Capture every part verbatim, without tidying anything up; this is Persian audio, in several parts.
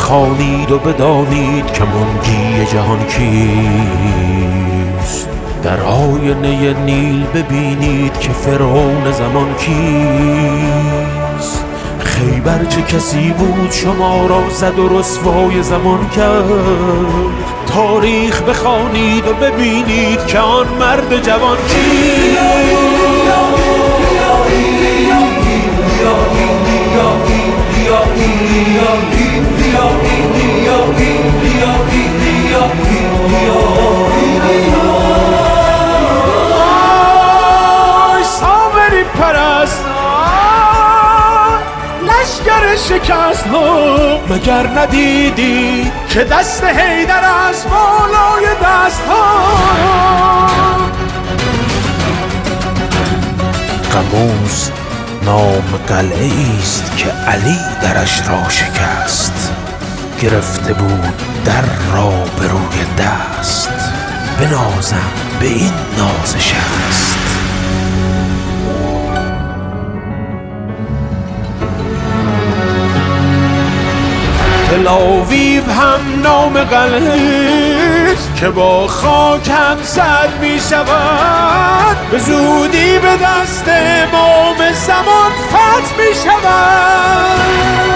بخوانید و بدانید که منجی جهان کیست. در آینه نیل ببینید که فرعون زمان کیست. خیبر چه کسی بود شما را زد و رسوای زمان کرد. تاریخ بخوانید و ببینید که آن مرد جوان کیست. سامری پرست لشگر شکست ها، مگر ندیدی که دست حیدر از بالای دست ها. قموز نام قلعه است که علی درش را شکست. گرفته بود در را به روی دست، بنازم به این نازش است. تلاویو هم نام قلعه است که با خاک هم زد می شود. به زودی به دست امام زمان فتح می شود.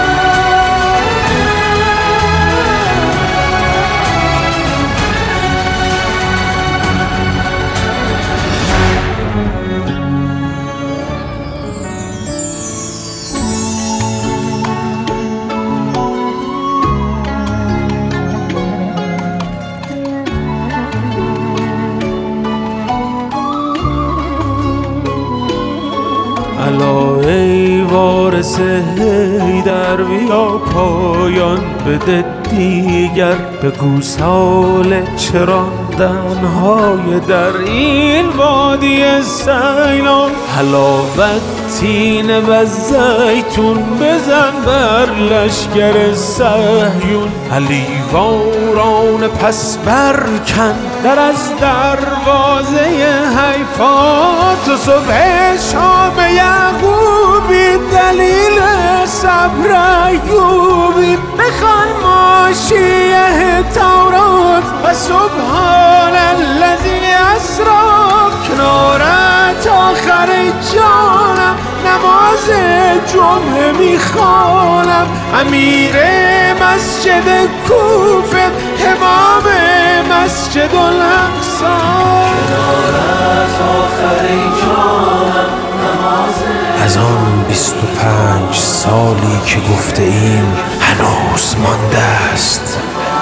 الا ای وارث حیدر بیا پایان بده دیگر. بگو سال چراندنهای در این وادی سیلان. حلاوت تینه و زیتون بزن بر لشگر صهیون. علی واران پس برکن در از دروازه حیفات. و صبح شام یعقوبی دلیل صبر ایوبی. بخوان ماشیه تورات و سبحان الذی اسری. کنارت آخر جانم نماز جمعه میخوانم. امیر مسجد کوفه امام مسجد الاقصی. کنارت آخر جانم نماز. از آن بیست و پنج سالی که گفته ایم هنوز مانده است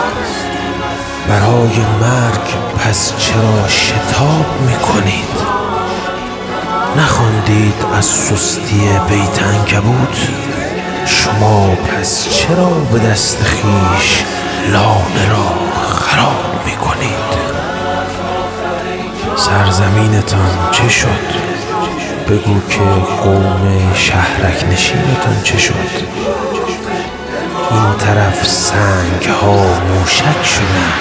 برای مرگ. پس چرا شتاب میکنید؟ نخواندید از سستی بیت عنکبوت؟ شما پس چرا به دست خویش لانه را خراب میکنید؟ سرزمینتان چه شد؟ بگو که قوم شهرک نشینتان چه شد؟ این طرف سنگ ها موشک شدن.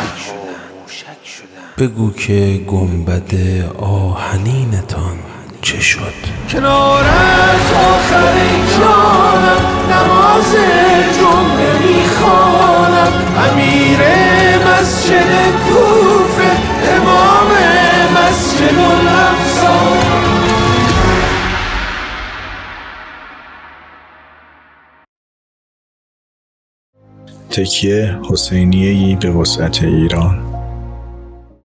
بگو که گنبد آهنینتان چه شد؟ کنار از آخر جانم نماز جمعه میخوانم. امیر مسجد کوفه امام مسجد الاقصی. تکیه حسینیه‌ای به وسعت ایران.